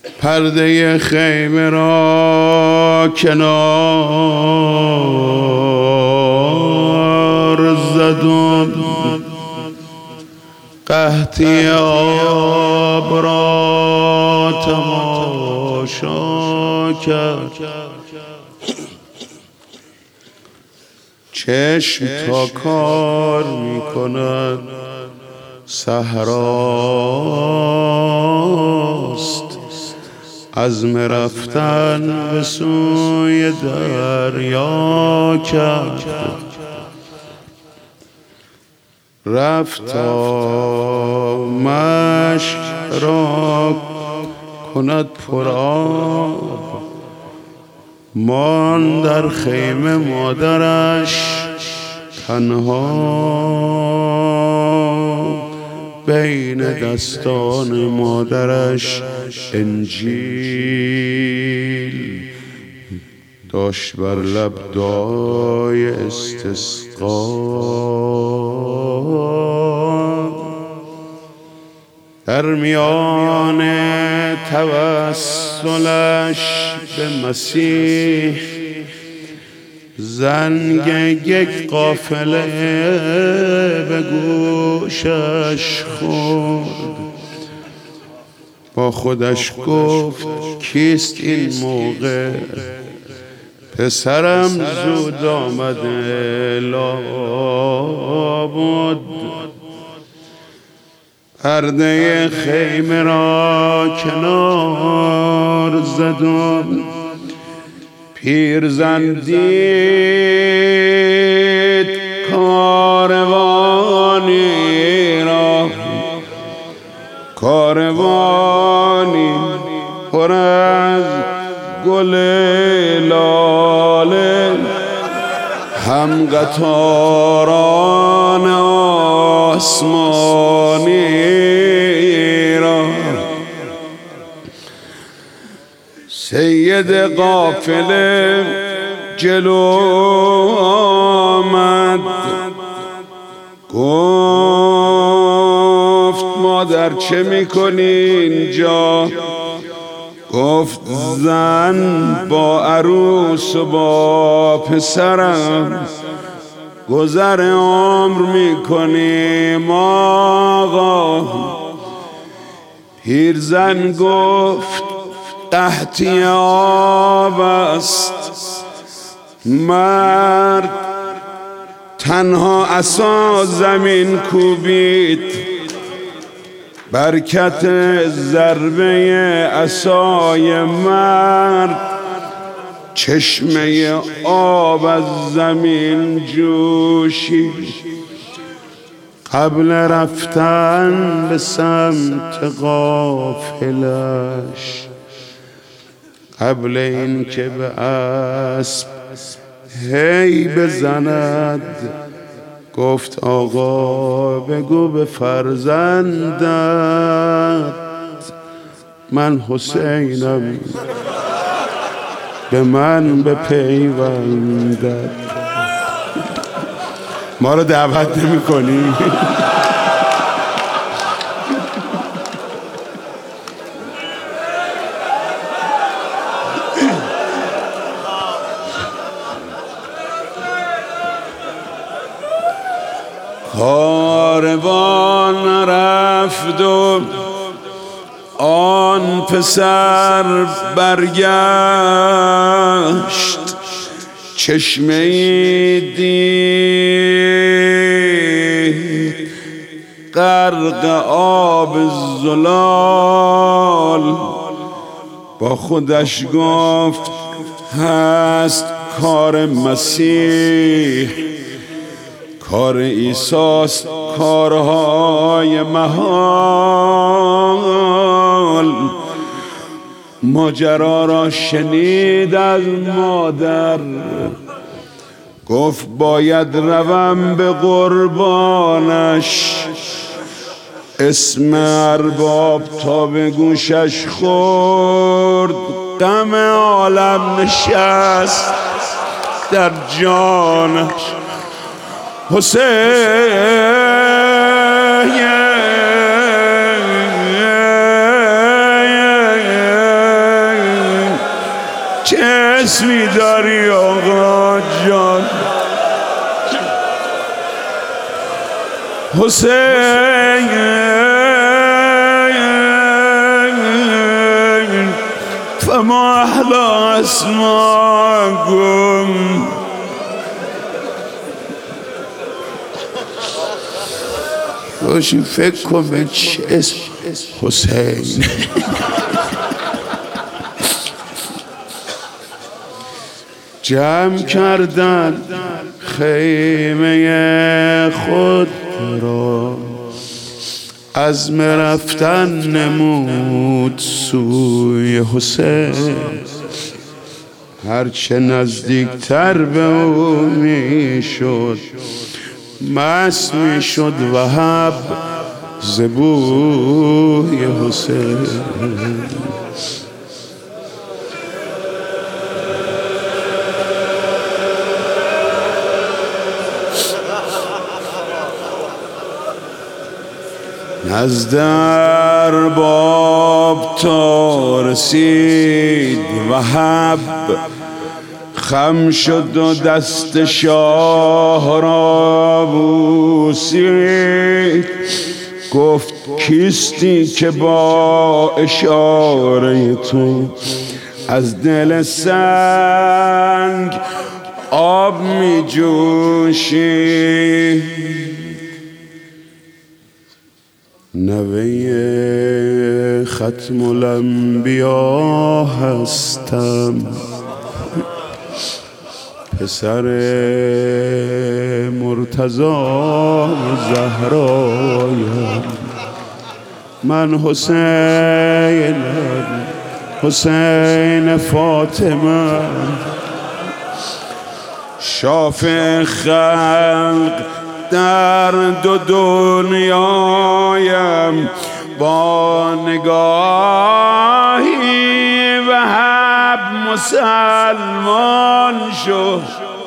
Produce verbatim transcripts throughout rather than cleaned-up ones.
پرده خیمه را کنار زدم، قحطی آب را تماشا کرد. چشم تا کار می کند صحراست، عزم رفتن به سوی دریا کرد. رفت تا مشک را کند پرآب، مان در خیمه مادرش تنها. بین دستان مادرش انجیل داشت بر لب دعای استسقا. در میان توسلش به مسیح زنگ یک قافله به گوشش خورد. با خودش گفت کیست این موقع؟ پسرم زود آمده لابد. پرده خیمه را کنار زدم، پیرزن دید کاروانی را، کاروانی پر از گل لاله، هم قطاران آسمانی را. سید قافله جلو آمد، گفت مادر چه میکنی اینجا؟ گفت زن با عروس و با پسرم گذر عمر میکنیم آقا. پیرزن گفت قحطی آب است. مرد تنها عصا زمین کوبید، برکت ضربه عصای مرد چشمه آب از زمین جوشید. قبل رفتن به سمت قافلش، قبل این که به اسب هی بزند، گفت آقا بگو به فرزندت من حسینم، به من بپیوندد. ما رو دعوت نمی کنی؟ کاروان رفت و آن پسر برگشت، چشمه‌ای دید غرق آب زلال. با خودش گفت هست کار مسیح، کار عیساست کارهای محال. ماجرا را شنید از مادر، گفت باید روم به قربانش. اسم ارباب تا به گوشش خورد، غم عالم نشست در جانش. حسین چه اسمی داری آقا جان؟ حسین فما احلا اسماکم. باشین فکر کن به چه اسم حسین. جمع کردن خیمه خود را، عزم رفتن نمود سوی حسین. هرچه نزدیکتر به او می شد مست می شد وهب ز بوی حسین. نزد ارباب تا رسید وهب، خم شد و دست شاه را بوسید. گفت کیستی که با اشاره تو از دل سنگ آب می جوشی؟ نوه ختم الانبیا هستم، پسر مرتضی زهرایم. من حسینم، حسین فاطمه، شافع خلق در دو دنیایم. با نگاهی وهب مسلمان شد،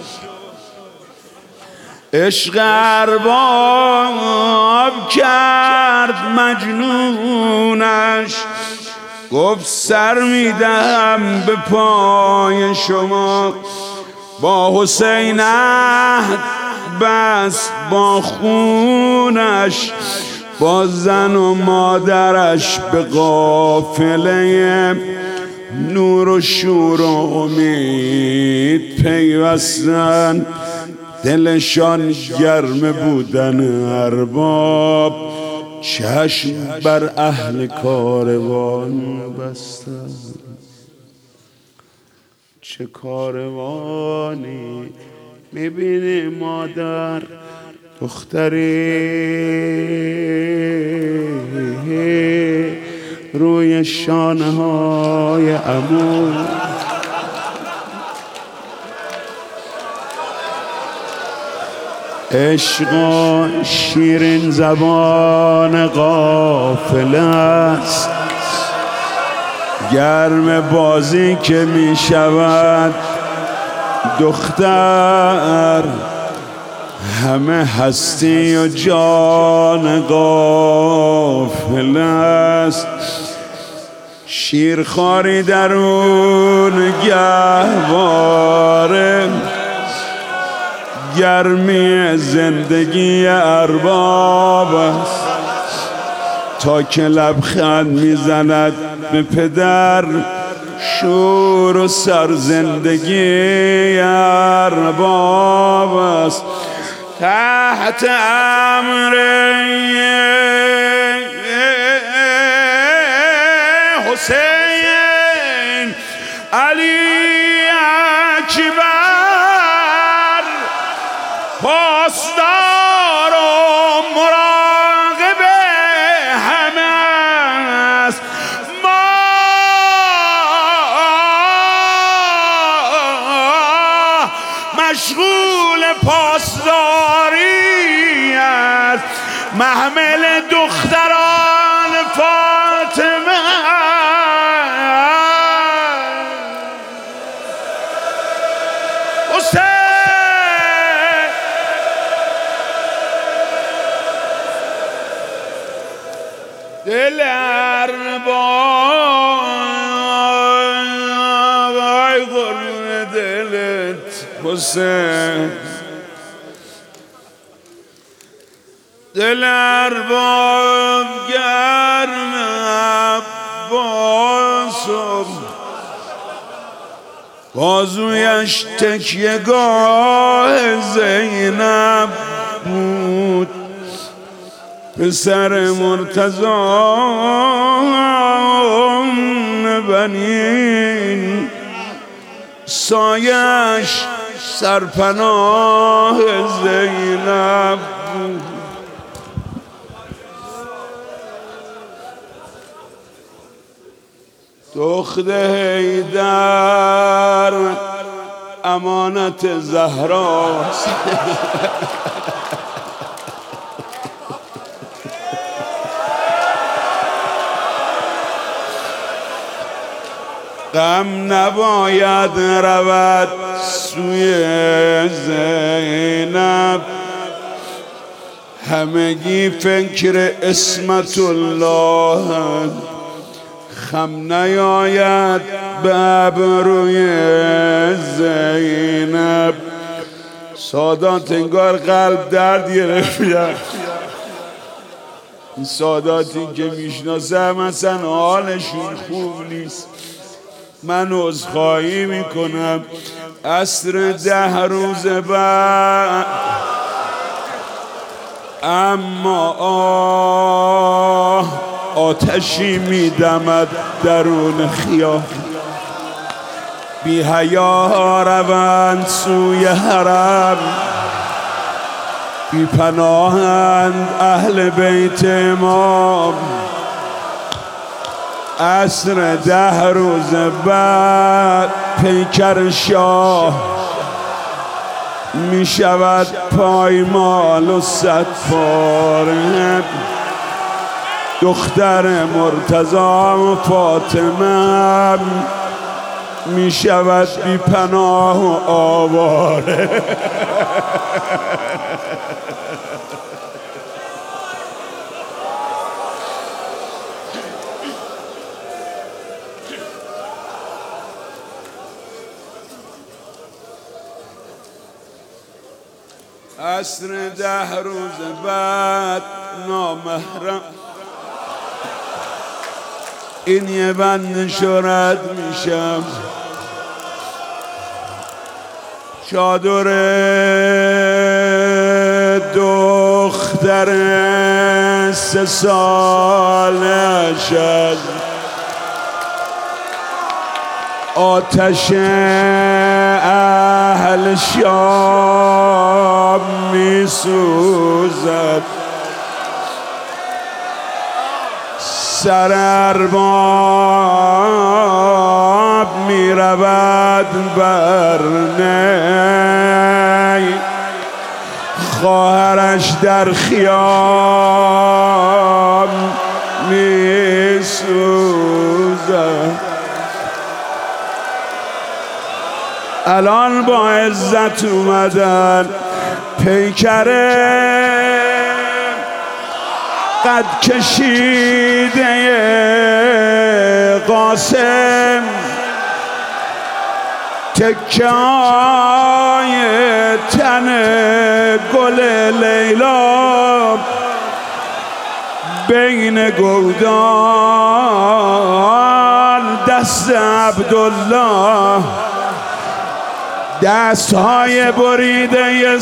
عشق ارباب کرد مجنونش. گفت سر میدهم به پای شما، با حسین عهد بس با خونش. با زن و مادرش به قافله نور و شور و امید پیوستن. دلشان گرم بودن ارباب، چشم بر اهل کاروان بستن. چه کاروانی میبینی مادر، دختری روی شانه های عمو. عشق و شیرین زبان قافله است، گرم بازی که می شود دختر. همه هستی و جان غافل است، شیرخواری درون گهواره. گرمی زندگی ارباب است، تا که لبخند میزند به پدر. شور و سرزندگی ارباب است، تحت امر حسین علی اکبر. پاسدار و مراقب همه است، ما مشغول پاسداری است. محمل دختران فاطمه حسین. دل ارباب حسین دل ارباب گرم عباسم بازویش تکیه گاه زینب بود پسر مرتضی بنین سایش سرپناه زینب بود دخت حیدر امانت زهراست غم نباید رود سوی زینب همگی فکر عصمت الله خم نیاید به ابروی زینب سادات انگار قلب درد گرفتن این ساداتی که میشناسم اصلا حالشون خوب نیست من عذرخواهی میکنم عصر ده روز بعد اما آه آتشی میدمد درون خیابان بی حیا روند سوی حرم بی پناهند اهل بیت امام عصر ده روز بعد پیکر شاه می شود پایمال و صد پاره دختر مرتضی و فاطمه می شود بی پناه و آواره عصر ده روز بعد نامحرم این یه بند شرد میشم چادر دختر سه سالش از آتش اهل شام می سوزد سر ارباب می رود بر نی خواهرش در خیام می سوزد الان با عزت اومدن پیکره قد کشیده قاسم تکای تن گل لیلا بین گودال دست عبدالله دست های بریده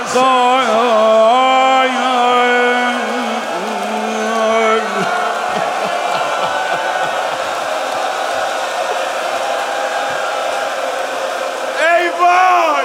سقای ای وای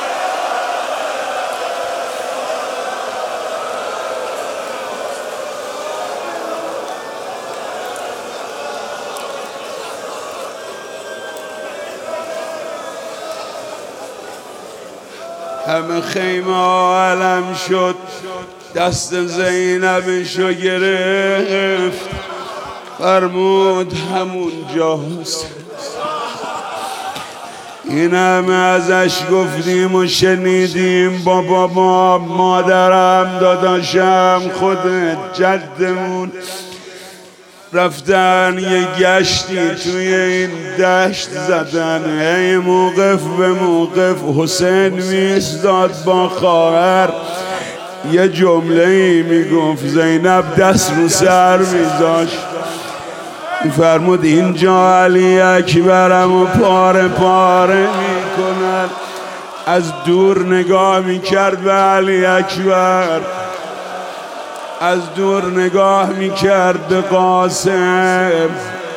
همه خیمه علم شد دست زینبشو گرفت فرمود همون جاست این همه ازش گفتیم و شنیدیم با بابا مادرم داداشم خودت جدمون رفتن یه گشتی توی این دشت زدن، هی موقف به موقف حسین میستاد با خواهر یه جمله ای میگفت، زینب دست رو سر میذاشت فرمود اینجا علی اکبرم و پاره پاره میکنن. از دور نگاه میکرد به علی اکبر، از دور نگاه میکرد به قاسم،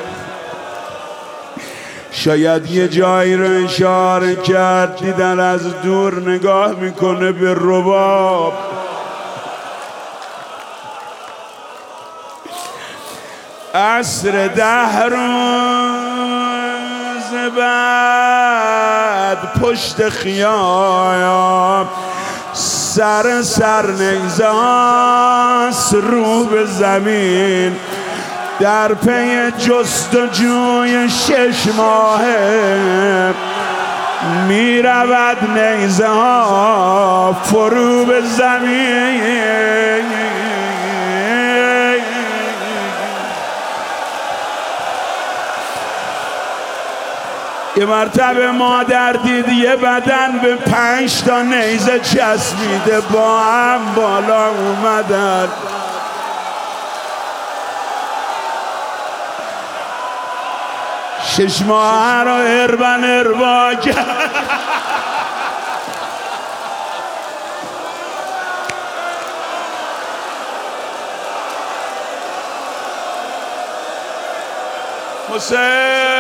شاید یه جایی رو اشاره کرد، دیدن از دور نگاه میکنه به رباب. عصر ده روز بعد پشت خیام سر سر نگذاست رو به زمین، در پی جستجوی شش ماهه می رود نیزه ها فرو به زمین. یه مرتبه مادر دید یه بدن به پنج تا نیزه چسبیده با هم بالا اومدن. شش ماه را اربن اربا کرد. حسین